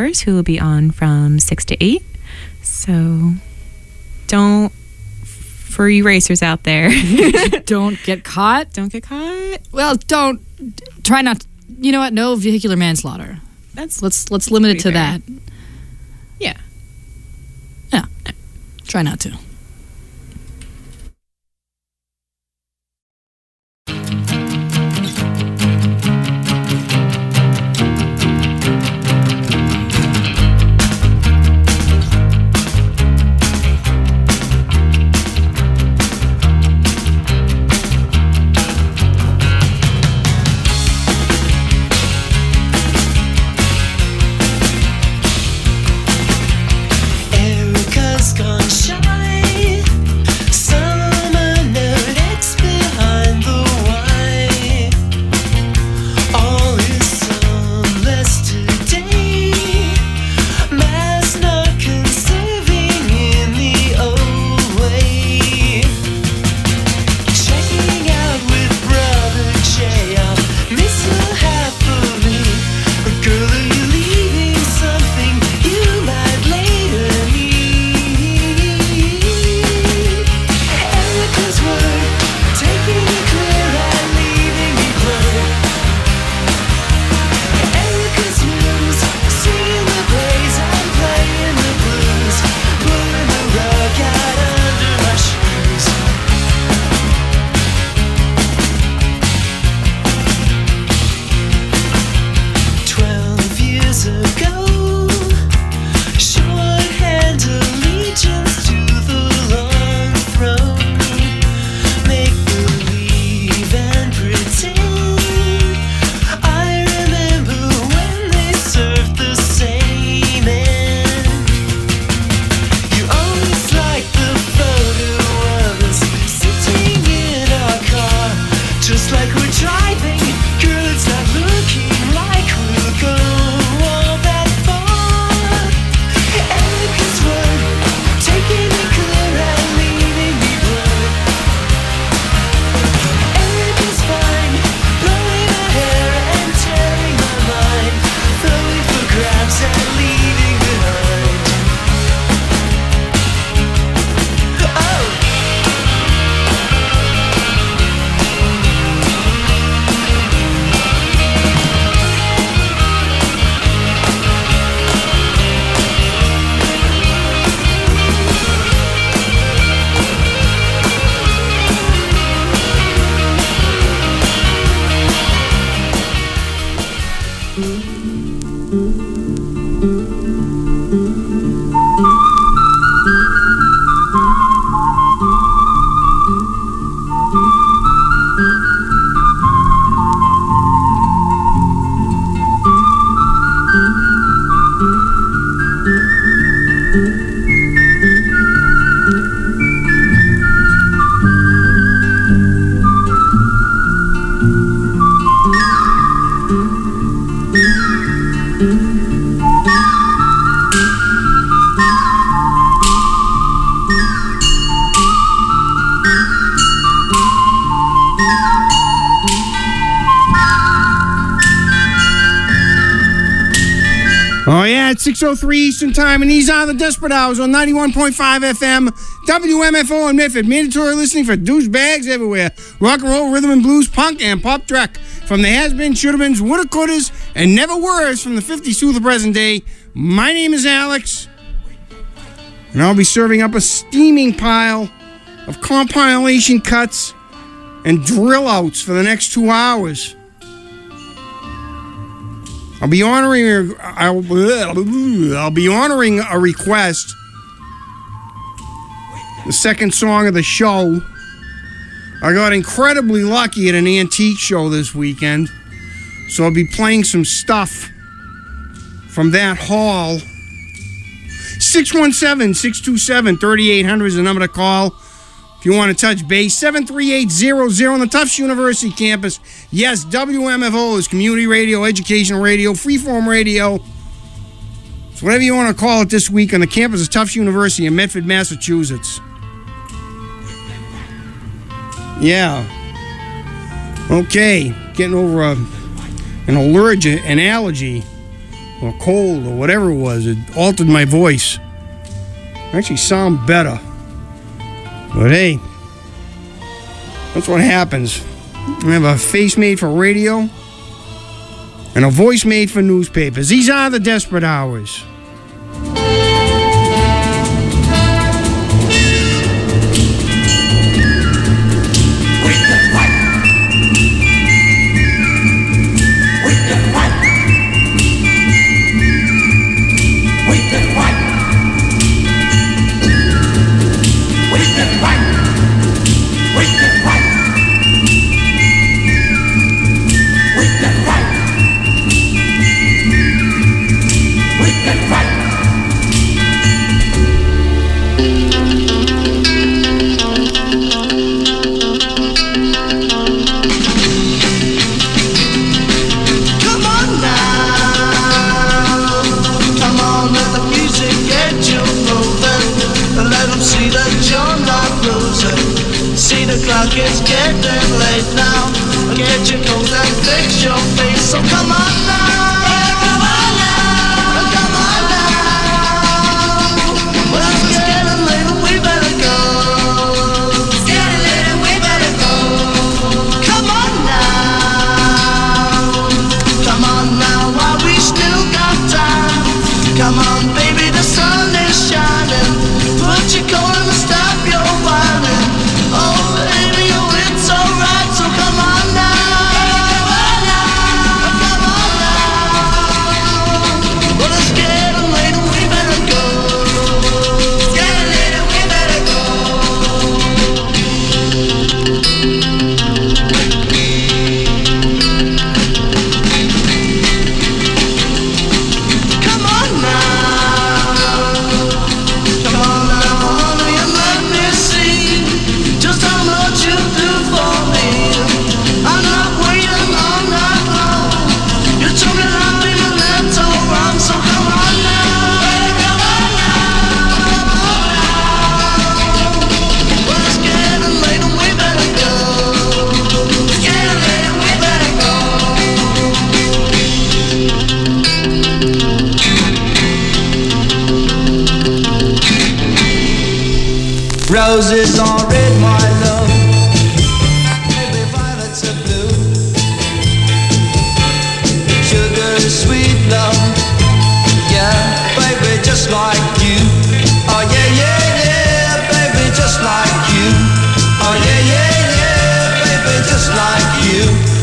Powers, who will be on from 6 to 8. So for you racers out there, don't get caught. Don't get caught. Well, try not. You know what? No vehicular manslaughter. Let's limit it to that. Yeah. Yeah. Try not to. Oh, yeah, it's 6:03 Eastern Time, and these are the Desperate Hours on 91.5 FM, WMFO in Medford. Mandatory listening for douchebags everywhere. Rock and roll, rhythm and blues, punk, and pop track. From the has-beens, should-have-beens, woulda-couldas, and never-weres from the 50s through the present day. My name is Alex, and I'll be serving up a steaming pile of compilation cuts and drill-outs for the next 2 hours. I'll be honoring a request. The second song of the show. I got incredibly lucky at an antique show this weekend, so I'll be playing some stuff from that hall. 617-627-3800 is the number to call if you want to touch base. 73800 on the Tufts University campus. Yes, WMFO is community radio, educational radio, freeform radio. It's whatever you want to call it this week on the campus of Tufts University in Medford, Massachusetts. Yeah. Okay, getting over an allergy or cold or whatever it was. It altered my voice. I actually sound better. But hey, that's what happens. I have a face made for radio and a voice made for newspapers. These are the Desperate Hours. It's getting late now. Get your coat and fix your face. So come on now. Come on now. Come on now. Well, it's getting late and we better go. It's getting late and we better go. Come on now. Come on now while we still got time. Come on baby, the sun is shining. Put your coat on and stop your whining. Oh baby, it's alright, so come on now. Come on now. Come on now. Well, it's getting late and we better go. It's getting late and we better go. Come on now. Come on now, honey, and let me see just how much you do for me. I'm not waiting all night long. You took me out, baby, that's all wrong. So come on now. Come on now. Come on now. Well, it's getting late and we better go. It's getting late and we better go. Roses are red, my love. Maybe violets are blue. Sugar is sweet, love. Yeah, baby, just like you. Oh yeah, yeah, yeah, baby, just like you. Oh yeah, yeah, yeah, baby, just like you.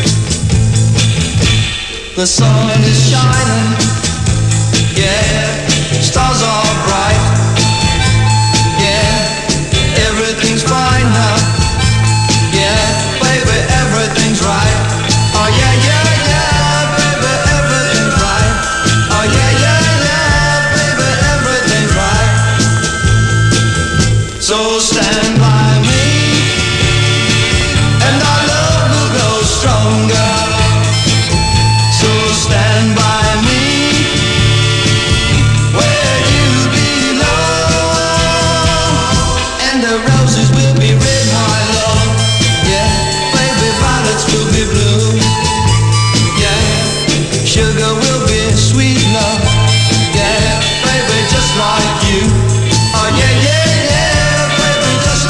The sun is shining. Yeah, stars are bright. Yeah, everything's fine now. Yeah, baby, everything's right. Oh yeah, yeah, yeah, baby, everything's right. Oh yeah, yeah, yeah, baby, everything's right. So stand by me, and our love will grow stronger. So stand by me, where you belong, and the roses will be red, my love. Yeah, baby, violets will be blue. Yeah, sugar will be sweet, love. Yeah, baby, just like you. Oh yeah, yeah, yeah, baby, just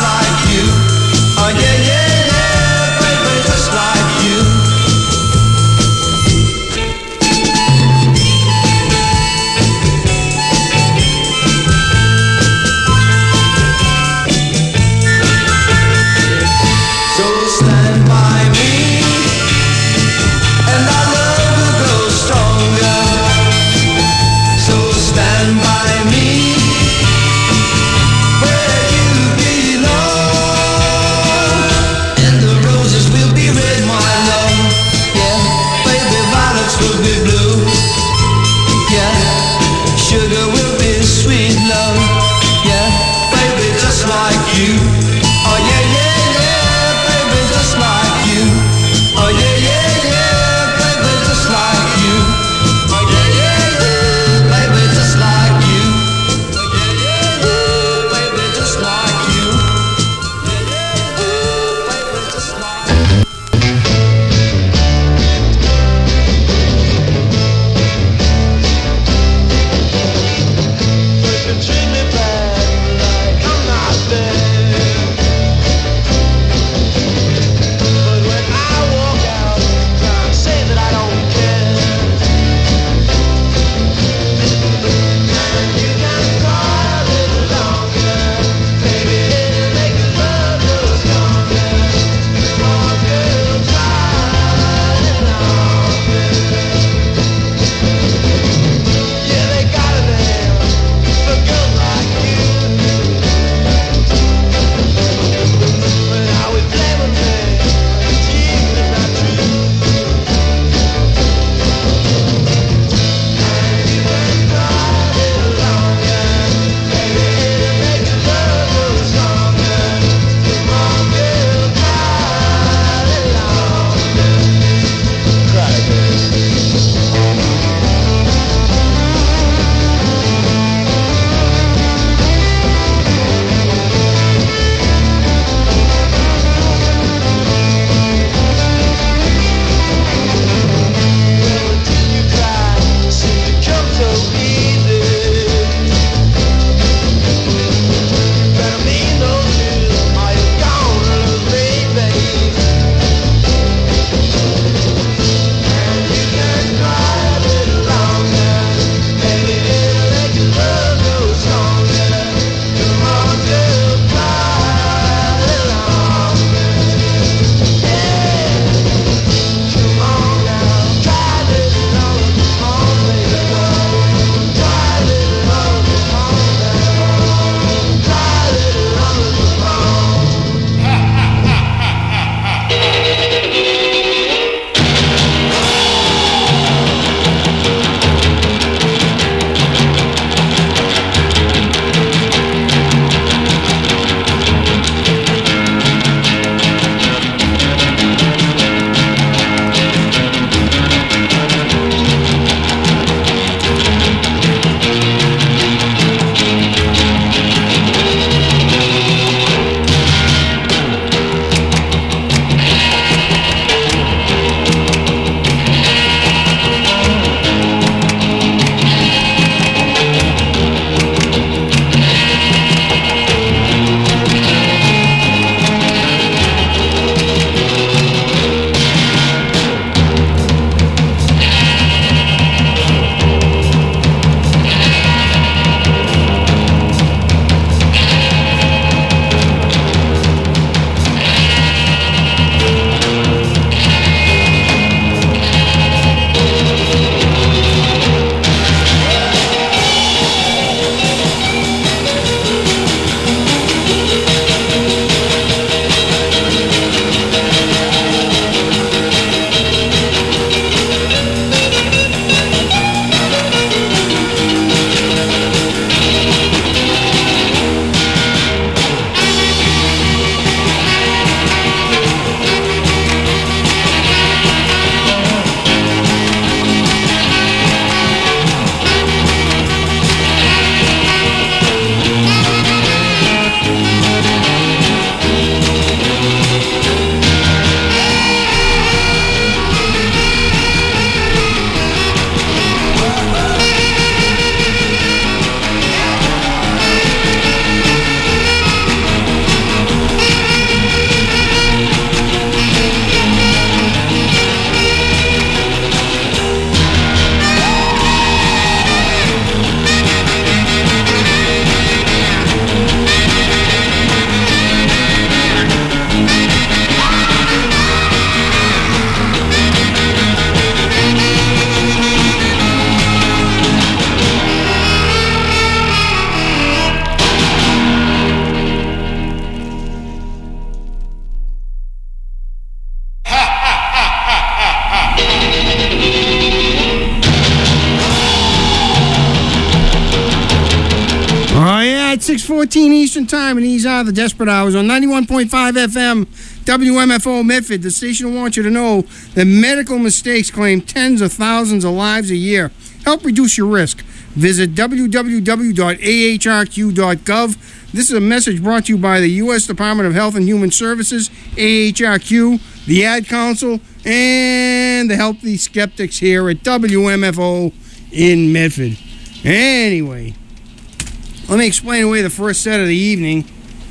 6:14 Eastern Time, and these are the Desperate Hours on 91.5 FM, WMFO Medford. The station wants you to know that medical mistakes claim tens of thousands of lives a year. Help reduce your risk. Visit www.ahrq.gov. This is a message brought to you by the U.S. Department of Health and Human Services, AHRQ, the Ad Council, and the Healthy Skeptics here at WMFO in Medford. Anyway, let me explain away the first set of the evening.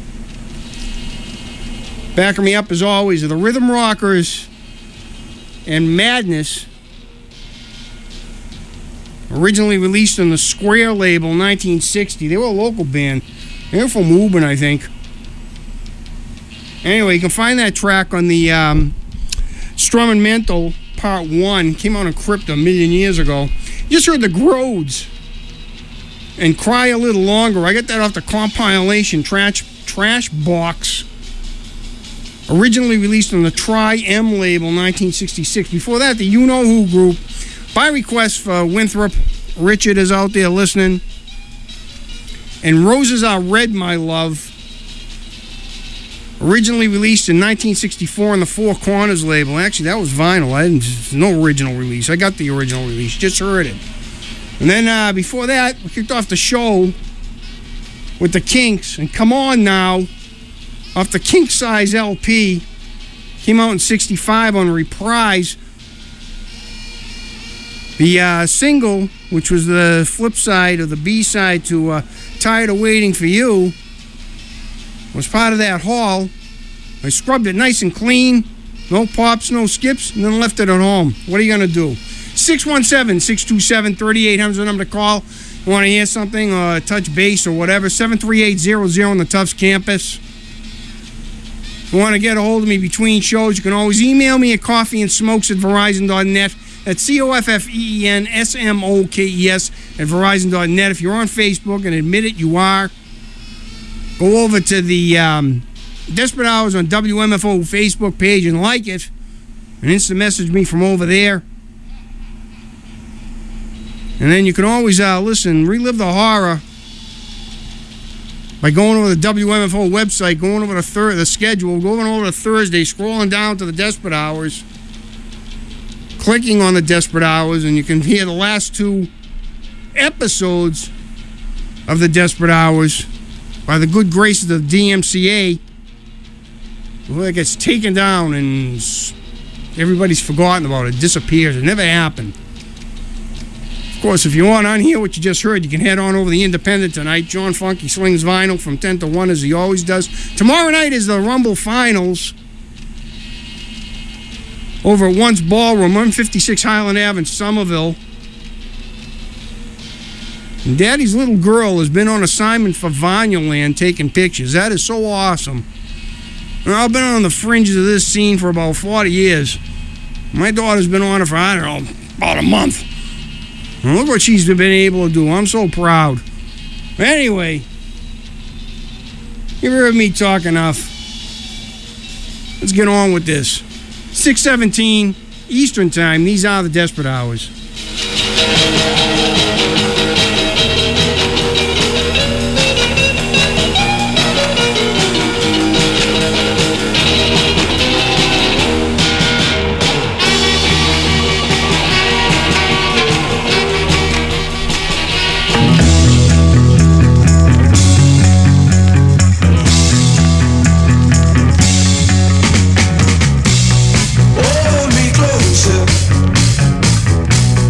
Backing me up, as always, are the Rhythm Rockers and Madness. Originally released on the Square label in 1960. They were a local band. They were from Woburn, I think. Anyway, you can find that track on the Strum and Mental Part 1. Came out on Crypto a million years ago. You just heard the Grodes and Cry a Little Longer. I got that off the compilation Trash Box. Originally released on the Tri-M label in 1966. Before that, the You Know Who group, by request for Winthrop. Richard is out there listening. And Roses Are Red, My Love. Originally released in 1964 on the Four Corners label. Actually, that was vinyl. No original release. I got the original release. Just heard it. And then before that, we kicked off the show with the Kinks. And Come On Now, off the Kink Size LP. Came out in 65 on Reprise. The single, which was the flip side or the B-side to Tired of Waiting for You, was part of that haul. I scrubbed it nice and clean. No pops, no skips, and then left it at home. What are you going to do? 617-627-3800 is the number to call. You want to hear something or touch base or whatever. 73800 on the Tufts campus. If you want to get a hold of me between shows, you can always email me at coffeeandsmokes@verizon.net. That's COFFEENSMOKES at verizon.net. If you're on Facebook, and admit it, you are, go over to the Desperate Hours on WMFO Facebook page and like it, and instant message me from over there. And then you can always relive the horror by going over the WMFO website, going over the schedule, going over to Thursday, scrolling down to the Desperate Hours, clicking on the Desperate Hours, and you can hear the last two episodes of the Desperate Hours by the good graces of the DMCA. Well, it gets taken down and everybody's forgotten about it, disappears. It never happened. Of course, if you want to unhear what you just heard, you can head on over the Independent tonight. John Funky slings vinyl from 10 to 1 as he always does. Tomorrow night is the Rumble Finals over at Once Ballroom, 156 Highland Ave in Somerville. And Daddy's little girl has been on assignment for Vanyaland taking pictures. That is so awesome. And I've been on the fringes of this scene for about 40 years. My daughter's been on it for, I don't know, about a month. And look what she's been able to do. I'm so proud. But anyway, you've heard me talk enough. Let's get on with this. 6:17 Eastern Time. These are the Desperate Hours. Hold me closer.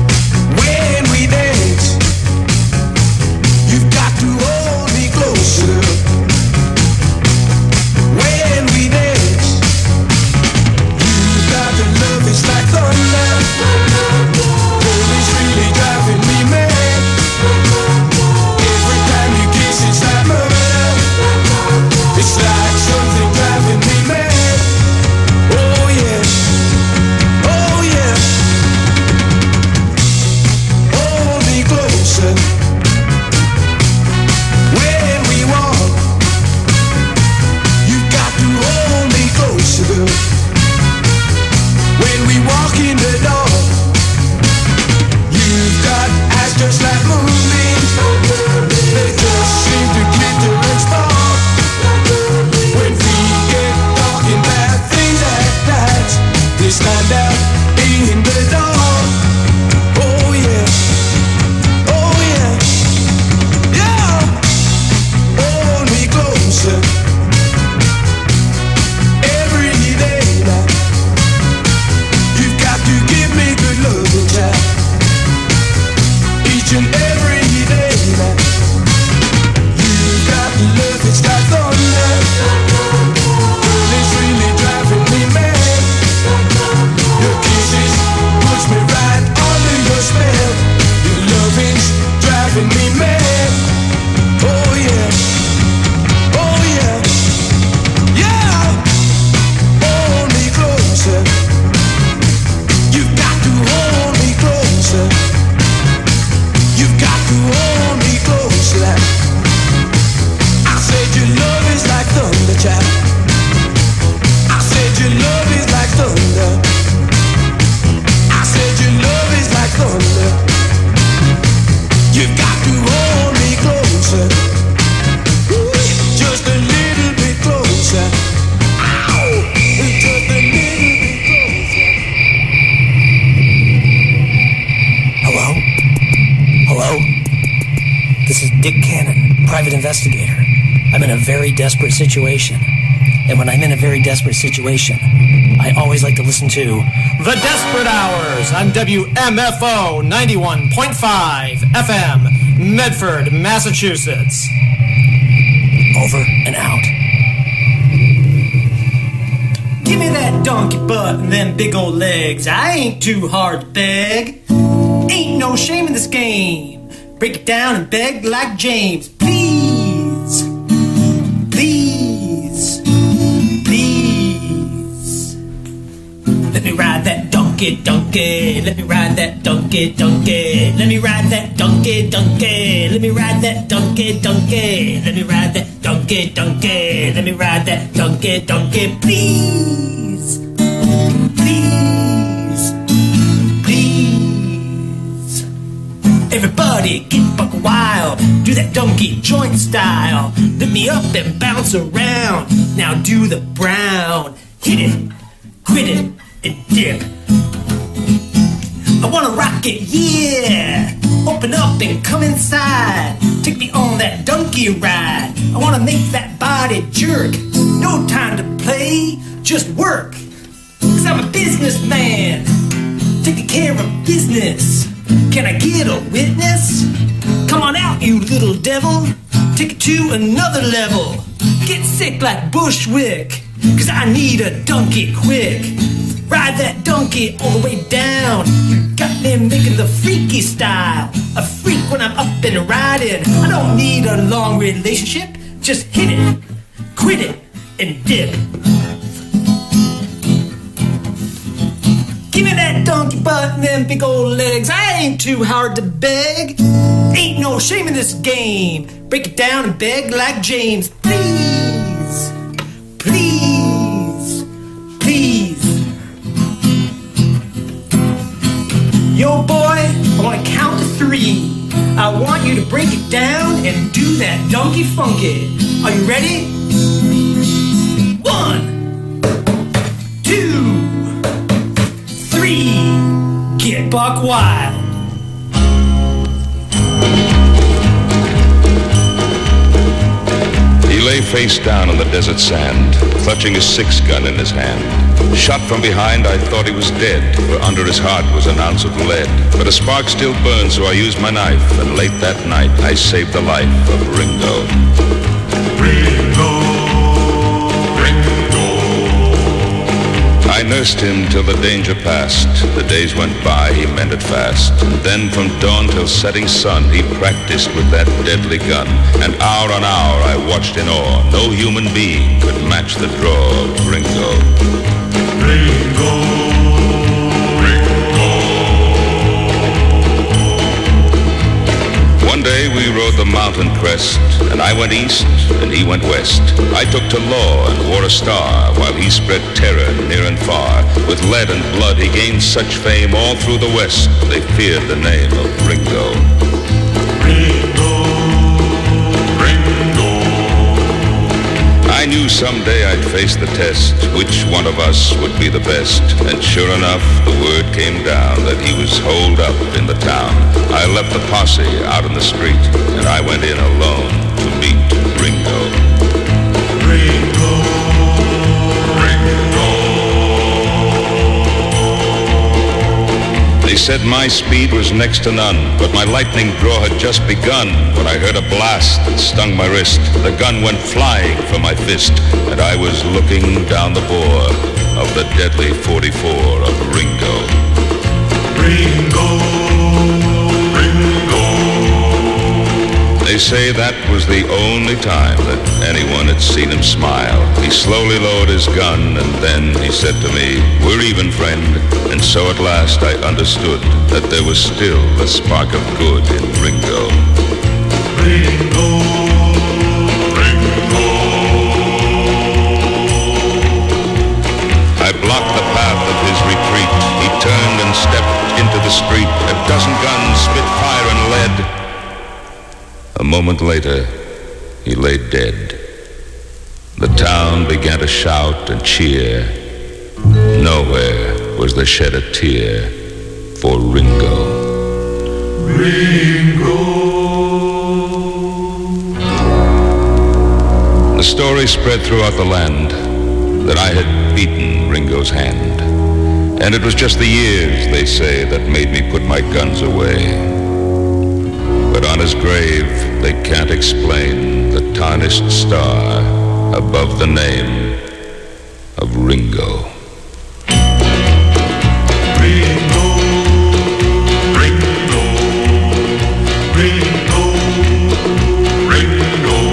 This is Dick Cannon, private investigator. I'm in a very desperate situation. And when I'm in a very desperate situation, I always like to listen to The Desperate Hours on WMFO 91.5 FM, Medford, Massachusetts. Over and out. Give me that donkey butt and them big old legs. I ain't too hard to beg. Ain't no shame in this game. Break it down and beg like James. Please. Please. Please. Let me ride that donkey, donkey. Let me ride that donkey, donkey. Let me ride that donkey, donkey. Let me ride that donkey, donkey. Let me ride that donkey, donkey. Let me ride that donkey, donkey. Please. Please. Please. Everybody get buck wild. Do that donkey joint style. Lift me up and bounce around. Now do the brown. Hit it, quit it, and dip. I wanna rock it, yeah. Open up and come inside. Take me on that donkey ride. I wanna make that body jerk. No time to play, just work. 'Cause I'm a businessman, taking care of business. Can I get a witness? Come on out, you little devil. Take it to another level. Get sick like Bushwick, 'cause I need a donkey quick. Ride that donkey all the way down. You got me making the freaky style. A freak when I'm up and riding. I don't need a long relationship. Just hit it, quit it, and dip. Give me that donkey butt and them big old legs. I ain't too hard to beg. Ain't no shame in this game. Break it down and beg like James. Please, please, please. Yo, boy, I want to count to 3. I want you to break it down and do that donkey funky. Are you ready? 1, 2, 3. Get buck wild. He lay face down on the desert sand, clutching his 6-gun in his hand. Shot from behind, I thought he was dead, for under his heart was an ounce of lead. But a spark still burned, so I used my knife, and late that night I saved the life of Ringo. Ringo, Ringo. I nursed him till the danger passed. The days went by, he mended fast. And then from dawn till setting sun, he practiced with that deadly gun. And hour on hour I watched in awe. No human being could match the draw of Ringo. Ringo, Ringo. One day we rode the mountain crest, and I went east and he went west. I took to law and wore a star, while he spread terror near and far. With lead and blood he gained such fame all through the west, they feared the name of Ringo. Ringo, Ringo. I knew someday I'd face the test, which one of us would be the best. And sure enough, the word came down that he was holed up in the town. I left the posse out in the street, and I went in alone to meet Ringo. Ringo, Ringo. They said my speed was next to none, but my lightning draw had just begun when I heard a blast that stung my wrist. The gun went flying from my fist, and I was looking down the bore of the deadly 44 of Ringo. Ringo, Ringo. They say that was the only time that anyone had seen him smile. He slowly lowered his gun, and then he said to me, "We're even, friend." And so at last I understood that there was still a spark of good in Ringo. Ringo, Ringo. I blocked the path of his retreat. He turned and stepped into the street. A dozen guns spit fire and lead. A moment later, he lay dead. The town began to shout and cheer. Nowhere was there shed a tear for Ringo. Ringo. story spread throughout the land that I had beaten Ringo's hand. And it was just the years, they say, that made me put my guns away. But on his grave, they can't explain the tarnished star above the name of Ringo. Ringo, Ringo, Ringo, Ringo.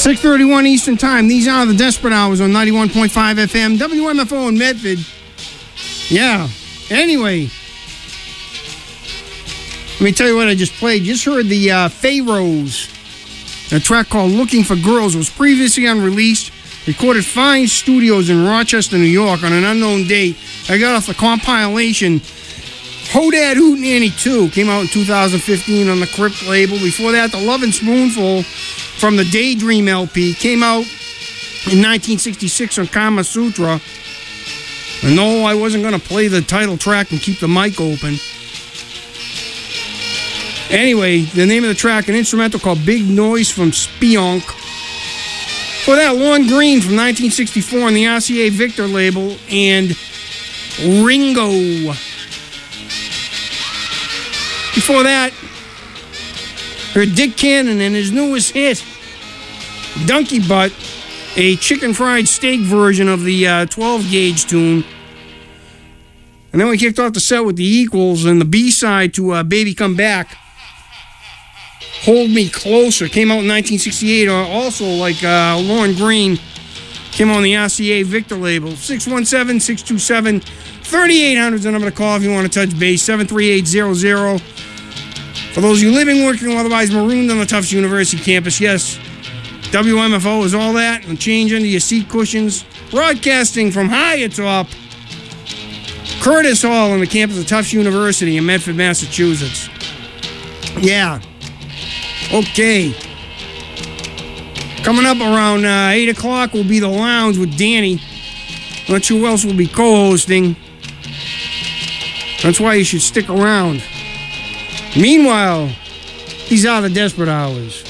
6:31 Eastern Time. These are the Desperate Hours on 91.5 FM, WMFO in Medford. Yeah. Anyway, let me tell you what I just played. Just heard the Pharaohs. A track called Looking for Girls was previously unreleased. Recorded Fine Studios in Rochester, New York on an unknown date. I got off the compilation Hodad Hootenanny 2. Came out in 2015 on the Crypt label. Before that, The Lovin' Spoonful from the Daydream LP. Came out in 1966 on Kama Sutra. And no, I wasn't going to play the title track and keep the mic open. Anyway, the name of the track, an instrumental called Big Noise from Spionk. For that, Lorne Green from 1964 on the RCA Victor label, and Ringo. Before that, heard Dick Cannon and his newest hit, Donkey Butt, a chicken fried steak version of the 12-gauge tune. And then we kicked off the set with the Equals and the B-side to Baby Come Back. Hold Me Closer came out in 1968, also like Lorne Green, came on the RCA Victor label. 617-627-3800 is the number to call if you want to touch base. 73800. For those of you living, working, or otherwise marooned on the Tufts University campus, yes, WMFO is all that, and change under your seat cushions. Broadcasting from high atop Curtis Hall on the campus of Tufts University in Medford, Massachusetts. Yeah. Okay. Coming up around 8 o'clock will be The Lounge with Danny. Not sure who else will be co-hosting. That's why you should stick around. Meanwhile, these are the Desperate Hours.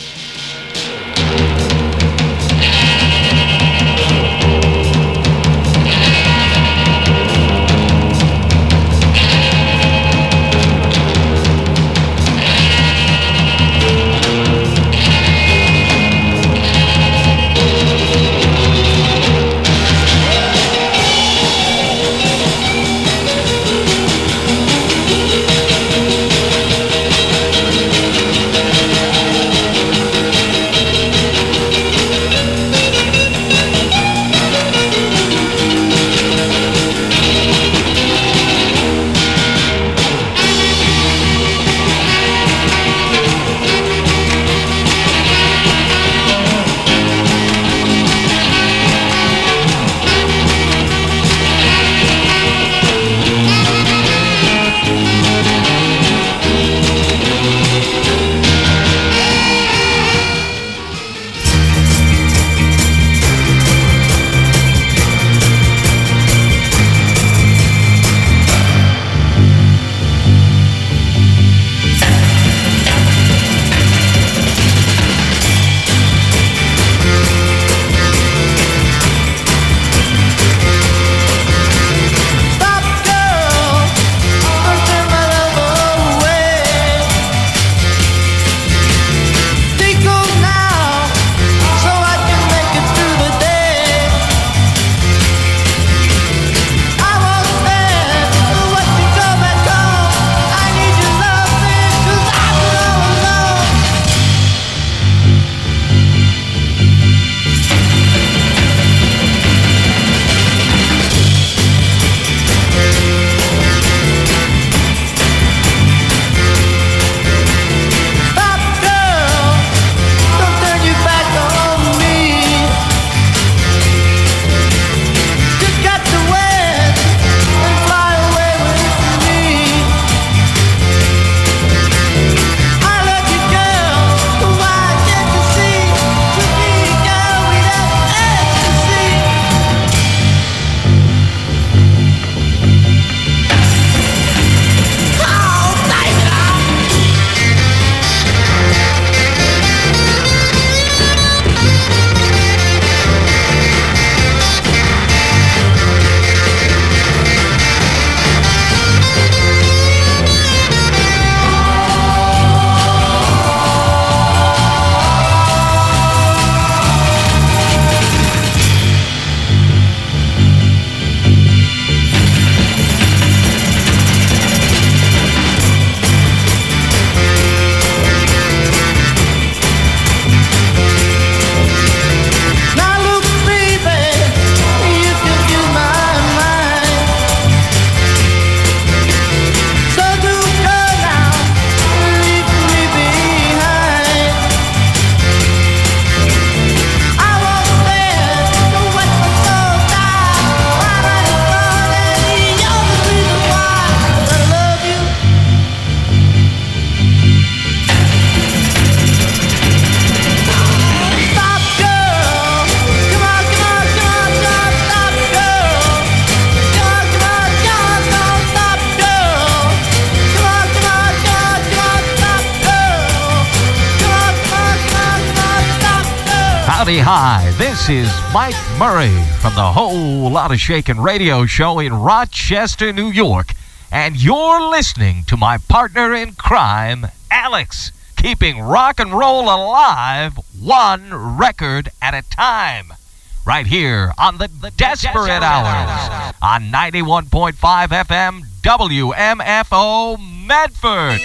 Howdy, hi. This is Mike Murray from the Whole Lotta Shakin' radio show in Rochester, New York. And you're listening to my partner in crime, Alex, keeping rock and roll alive one record at a time. Right here on the Desperate Hours on 91.5 FM WMFO Medford.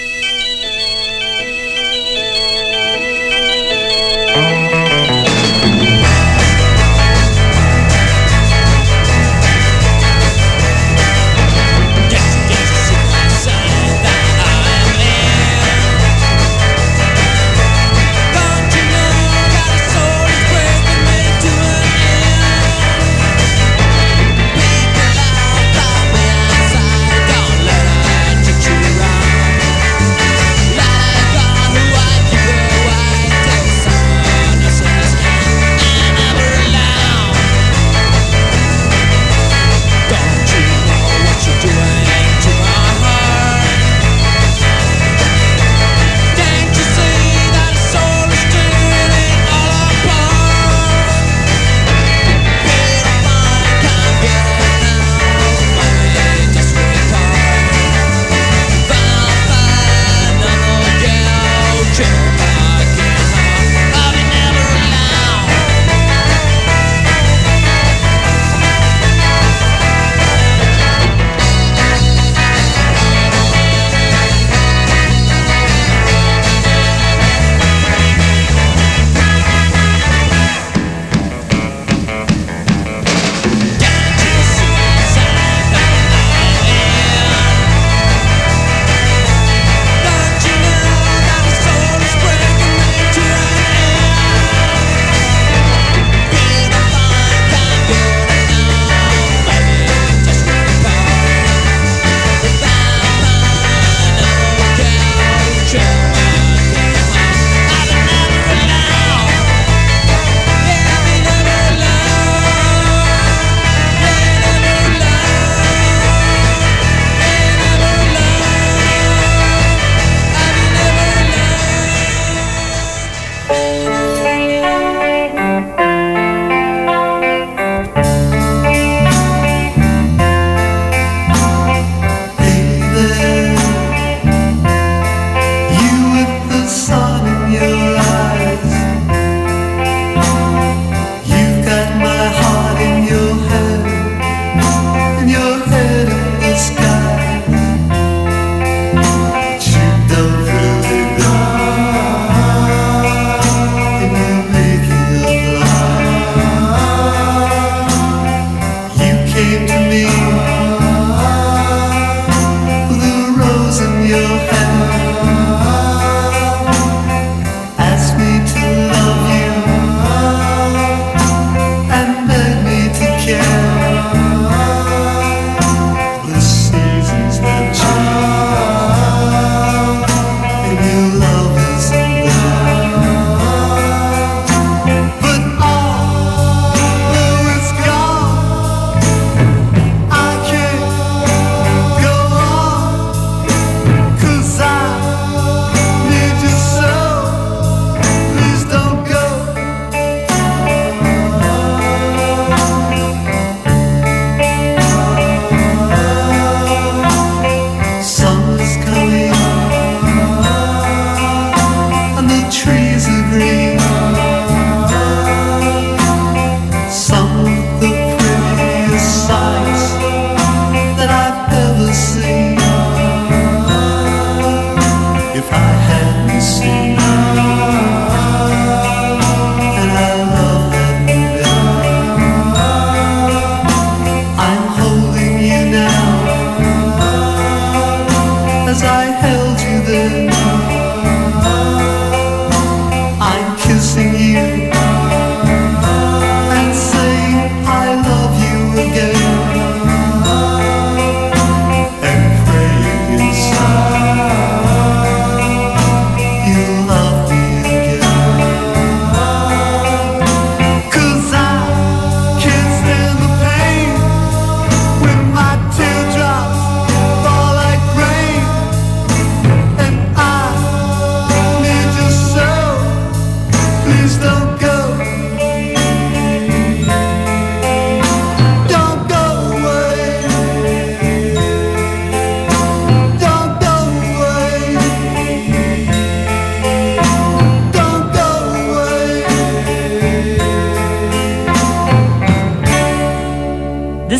Don't let her treat you wrong.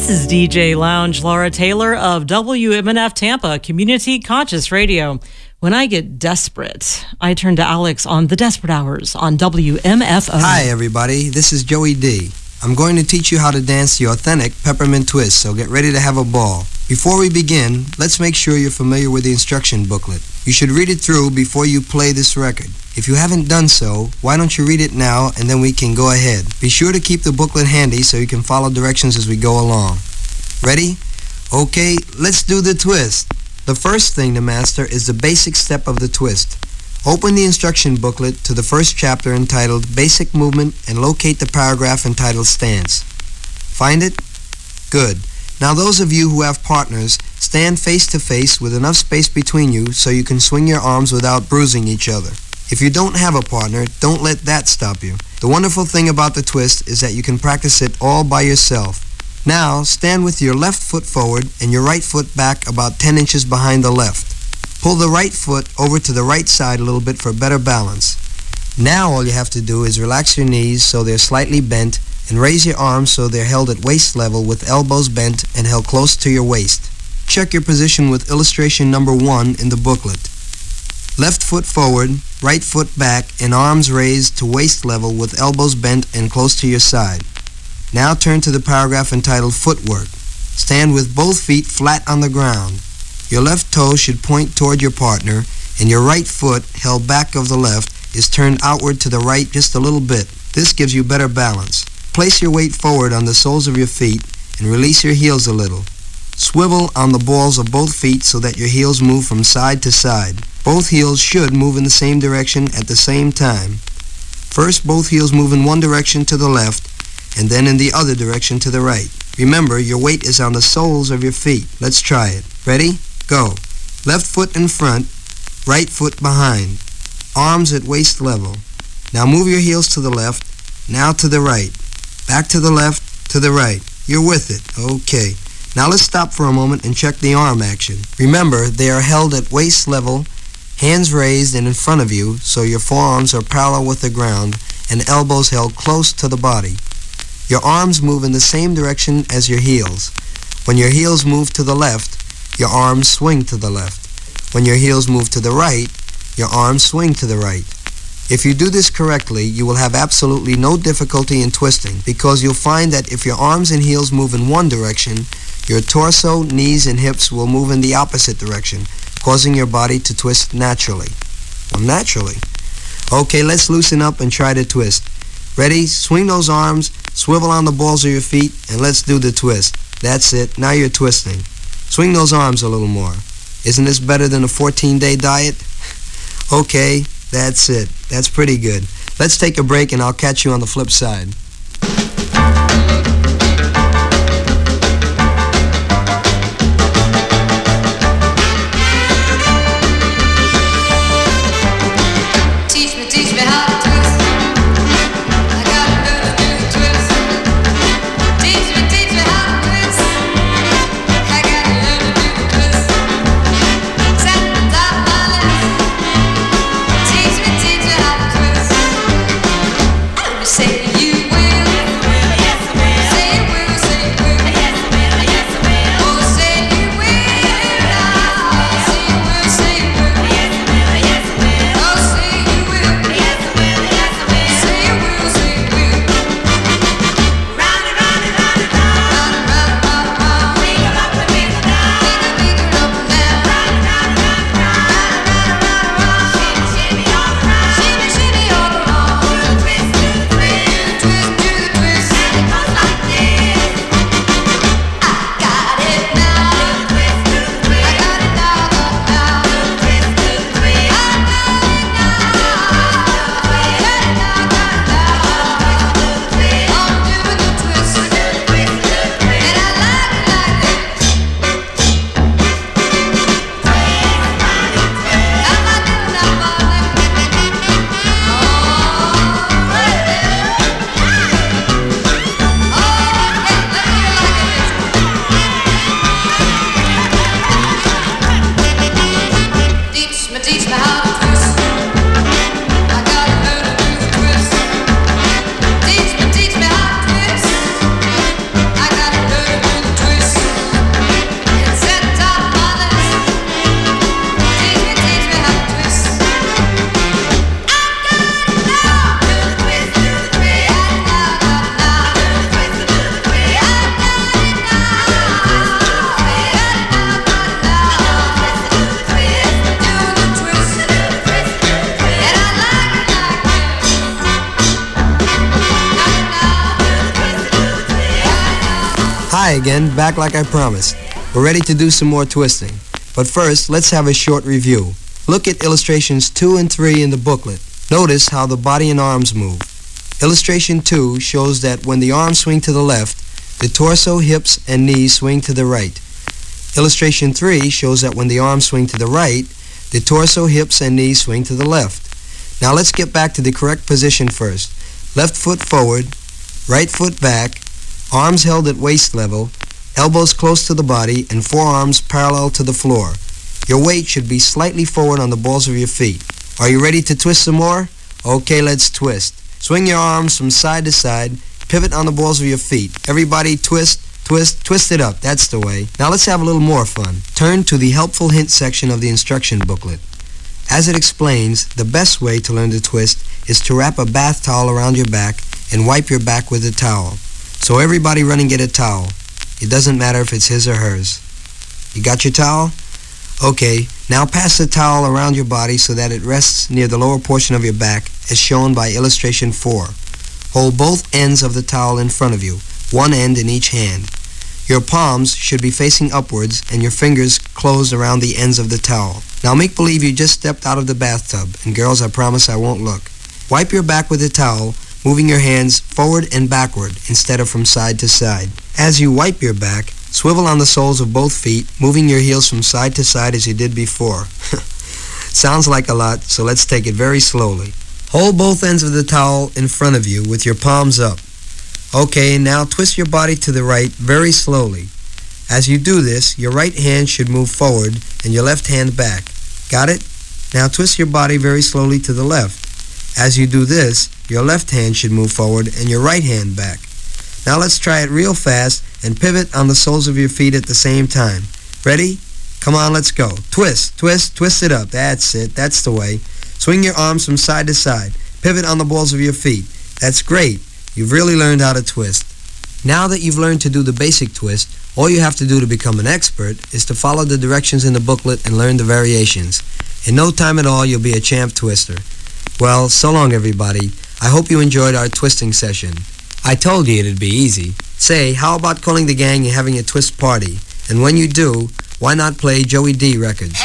This is DJ Lounge Laura Taylor of WMNF Tampa, Community Conscious Radio. When I get desperate, I turn to Alex on The Desperate Hours on WMFO. Hi, everybody. This is Joey D. I'm going to teach you how to dance the authentic peppermint twist, so get ready to have a ball. Before we begin, let's make sure you're familiar with the instruction booklet. You should read it through before you play this record. If you haven't done so, why don't you read it now and then we can go ahead. Be sure to keep the booklet handy so you can follow directions as we go along. Ready? Okay, let's do the twist. The first thing to master is the basic step of the twist. Open the instruction booklet to the first chapter entitled Basic Movement and locate the paragraph entitled Stance. Find it? Good. Now those of you who have partners, stand face to face with enough space between you so you can swing your arms without bruising each other. If you don't have a partner, don't let that stop you. The wonderful thing about the twist is that you can practice it all by yourself. Now, stand with your left foot forward and your right foot back about 10 inches behind the left. Pull the right foot over to the right side a little bit for better balance. Now all you have to do is relax your knees so they're slightly bent and raise your arms so they're held at waist level with elbows bent and held close to your waist. Check your position with illustration number 1 in the booklet. Left foot forward, right foot back, and arms raised to waist level with elbows bent and close to your side. Now turn to the paragraph entitled Footwork. Stand with both feet flat on the ground. Your left toe should point toward your partner, and your right foot, held back of the left, is turned outward to the right just a little bit. This gives you better balance. Place your weight forward on the soles of your feet and release your heels a little. Swivel on the balls of both feet so that your heels move from side to side. Both heels should move in the same direction at the same time. First, both heels move in one direction to the left, and then in the other direction to the right. Remember, your weight is on the soles of your feet. Let's try it. Ready? Go. Left foot in front, right foot behind. Arms at waist level. Now move your heels to the left, now to the right. Back to the left, to the right. You're with it. Okay. Now let's stop for a moment and check the arm action. Remember, they are held at waist level, hands raised and in front of you, so your forearms are parallel with the ground and elbows held close to the body. Your arms move in the same direction as your heels. When your heels move to the left, your arms swing to the left. When your heels move to the right, your arms swing to the right. If you do this correctly, you will have absolutely no difficulty in twisting because you'll find that if your arms and heels move in one direction, your torso, knees, and hips will move in the opposite direction, causing your body to twist naturally. Well, naturally. Okay, let's loosen up and try to twist. Ready? Swing those arms, swivel on the balls of your feet, and let's do the twist. That's it. Now you're twisting. Swing those arms a little more. Isn't this better than a 14-day diet? Okay, that's it. That's pretty good. Let's take a break and I'll catch you on the flip side. Teach me how to twist. I gotta learn to do the twist. Teach me how to twist. I gotta learn to do the twist. Set the top of my list. Teach me how to twist. I would say you will. again, back like I promised. We're ready to do some more twisting. But first, let's have a short review. Look at illustrations 2 and 3 in the booklet. Notice how the body and arms move. Illustration 2 shows that when the arms swing to the left, the torso, hips, and knees swing to the right. Illustration 3 shows that when the arms swing to the right, the torso, hips, and knees swing to the left. Now let's get back to the correct position first. Left foot forward, right foot back, arms held at waist level, elbows close to the body, and forearms parallel to the floor. Your weight should be slightly forward on the balls of your feet. Are you ready to twist some more? Okay, let's twist. Swing your arms from side to side, pivot on the balls of your feet. Everybody twist, twist, twist it up. That's the way. Now let's have a little more fun. Turn to the helpful hint section of the instruction booklet. As it explains, the best way to learn to twist is to wrap a bath towel around your back and wipe your back with a towel. So everybody run and get a towel. It doesn't matter if it's his or hers. You got your towel? Okay, now pass the towel around your body so that it rests near the lower portion of your back as shown by illustration 4. Hold both ends of the towel in front of you, one end in each hand. Your palms should be facing upwards and your fingers closed around the ends of the towel. Now make believe you just stepped out of the bathtub, and girls, I promise I won't look. Wipe your back with the towel, moving your hands forward and backward instead of from side to side. As you wipe your back, swivel on the soles of both feet, moving your heels from side to side as you did before. Sounds like a lot, so let's take it very slowly. Hold both ends of the towel in front of you with your palms up. Okay, now twist your body to the right very slowly. As you do this, your right hand should move forward and your left hand back. Got it? Now twist your body very slowly to the left. As you do this, your left hand should move forward and your right hand back. Now let's try it real fast and pivot on the soles of your feet at the same time. Ready? Come on, let's go. Twist, twist, twist it up. That's it. That's the way. Swing your arms from side to side. Pivot on the balls of your feet. That's great. You've really learned how to twist. Now that you've learned to do the basic twist, all you have to do to become an expert is to follow the directions in the booklet and learn the variations. In no time at all, you'll be a champ twister. Well, so long, everybody. I hope you enjoyed our twisting session. I told you it'd be easy. Say, how about calling the gang and having a twist party? And when you do, why not play Joey D records?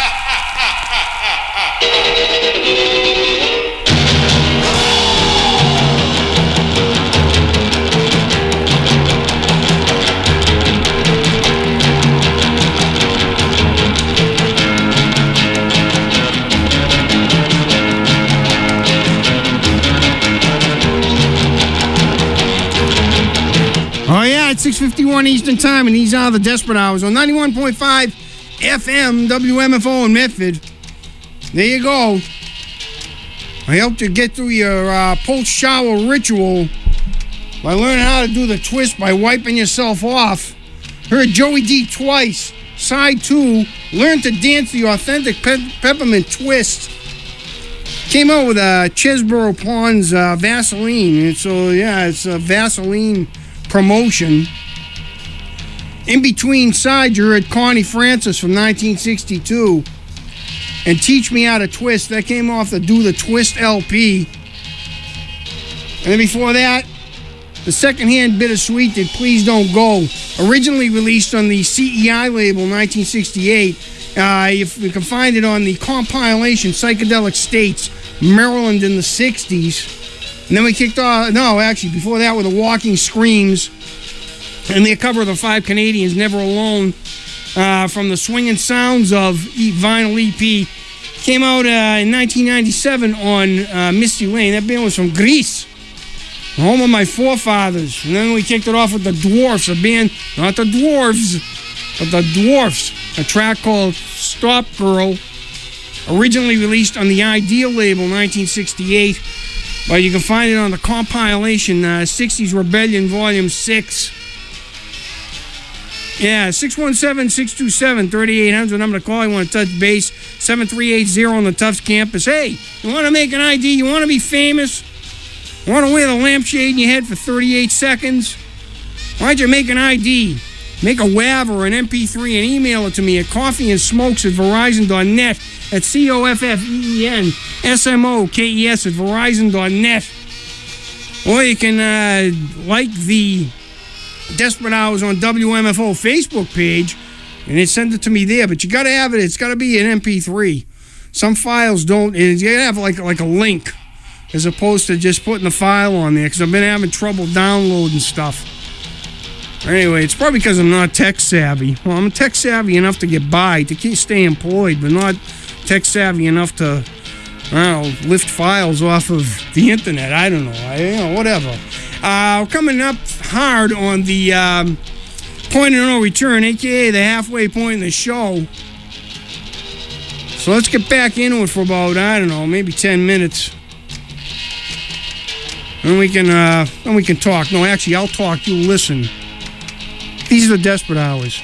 Oh, yeah, it's 6:51 Eastern Time, and these are the Desperate Hours on 91.5 FM WMFO in Medford. There you go. I helped you get through your post-shower ritual by learning how to do the twist by wiping yourself off. Heard Joey D twice. Side 2, learn to dance the authentic peppermint twist. Came out with Chesborough Pond's Vaseline. It's a Vaseline promotion. In between sides, you heard Connie Francis from 1962 and Teach Me How to Twist. That came off the Do the Twist LP. And then before that, the secondhand Bittersweet did Please Don't Go, originally released on the CEI label 1968. You can find it on the compilation Psychedelic States, Maryland in the 60s. And then we kicked off, before that with the Walking Screams and their cover of the Five Canadians, Never Alone, from the Swinging Sounds of vinyl EP. Came out in 1997 on Misty Lane. That band was from Greece, the home of my forefathers. And then we kicked it off with the Dwarfs, a band, not the Dwarves, but the Dwarfs, a track called Stop Girl, originally released on the Ideal label 1968. But you can find it on the compilation 60s Rebellion Volume 6. Yeah, 617-627-3800. Number to call. You want to touch base. 7380 on the Tufts campus. Hey, you want to make an ID? You want to be famous? You want to wear the lampshade in your head for 38 seconds? Why don't you make an ID? Make a WAV or an MP3 and email it to me at coffeeandsmokes@verizon.net. At COFFENSMOKES@verizon.net. Or you can like the Desperate Hours on WMFO Facebook page, and they send it to me there. But you got to have it. It's got to be an MP3. Some files don't. You got to have like a link as opposed to just putting the file on there, because I've been having trouble downloading stuff. Anyway, it's probably because I'm not tech savvy. Well, I'm tech savvy enough to get by, to stay employed, but not tech savvy enough to, I don't know, lift files off of the internet. I don't know. Whatever. Coming up hard on the point of no return, a.k.a. the halfway point in the show. So let's get back into it for about, I don't know, maybe 10 minutes. And we can talk. No, actually, I'll talk. You listen. These are the Desperate Hours.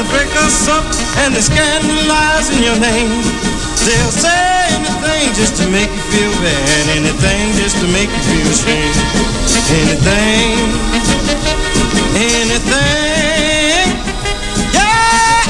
to break us up and they scandalize in your name. They'll say anything just to make you feel bad, anything just to make you feel ashamed. Anything, yeah,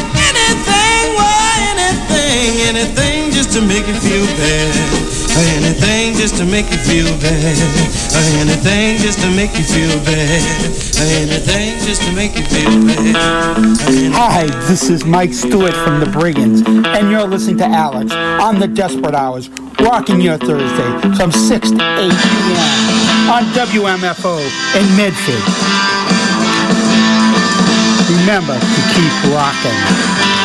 anything just to make you feel bad. Anything just to make you feel bad. Anything just to make you feel bad. Anything just to make you feel bad. Hi, this is Mike Stewart from the Brigands, and you're listening to Alex on the Desperate Hours, rocking your Thursday from 6 to 8 p.m. on WMFO in Medford. Remember to keep rocking.